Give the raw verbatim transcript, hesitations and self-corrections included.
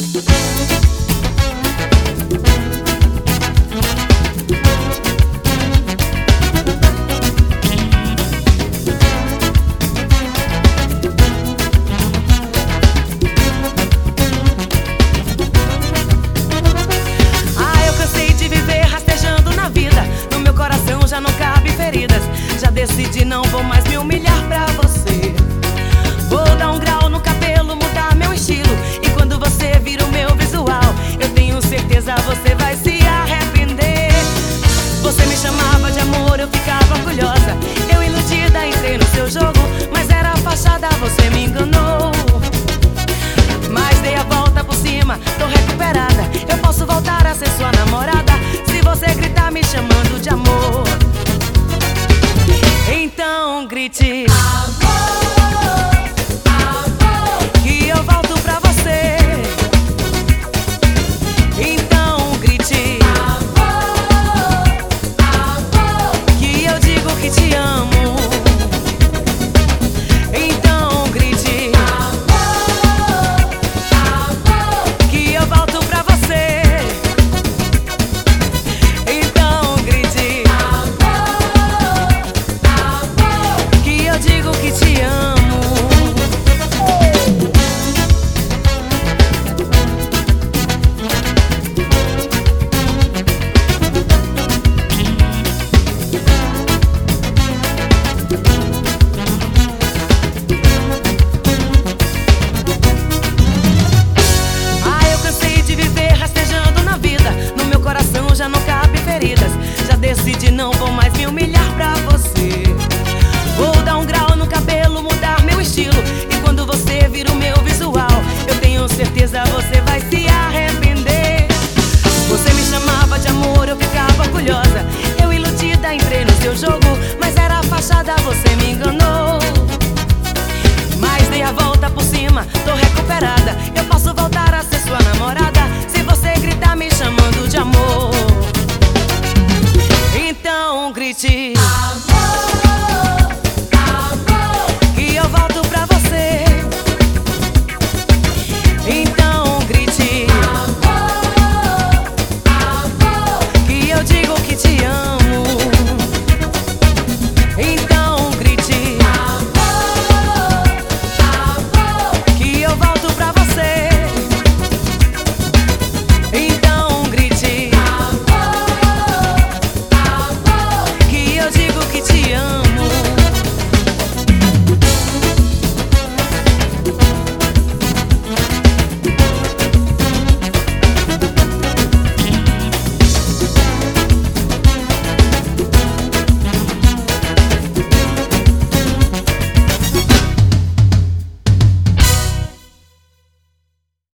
Já não cabe feridas. Já decidi, não vou mais me humilhar pra você. Vou dar um grau no cabelo, mudar meu estilo. E quando você vira o meu visual, eu tenho certeza você vai se arrepender. Você me chamava de amor, eu ficava orgulhosa. Eu iludida entrei no seu jogo, mas era fachada, você me enganou. Mas dei a volta por cima, tô recuperada. Eu posso voltar a ser sua namorada se você gritar me chamando de amor. Então grite amor, amor, que eu volto pra você. Então grite amor, amor, que eu digo que te amo. Então grite amor, amor, que eu volto pra você. Então grite digo que te amo. Ah, eu cansei de viver rastejando na vida. No meu coração já não cabe feridas. Já decidi, não vou mais me humilhar pra você. Vou dar um grau no cabelo, mudar meu estilo. E quando você vira o meu visual, eu tenho certeza você vai se arrepender. Você me chamava de amor, eu ficava orgulhosa. Eu iludida entrei no seu jogo, mas era fachada, você me enganou. Mas dei a volta por cima, tô recuperada. Eu posso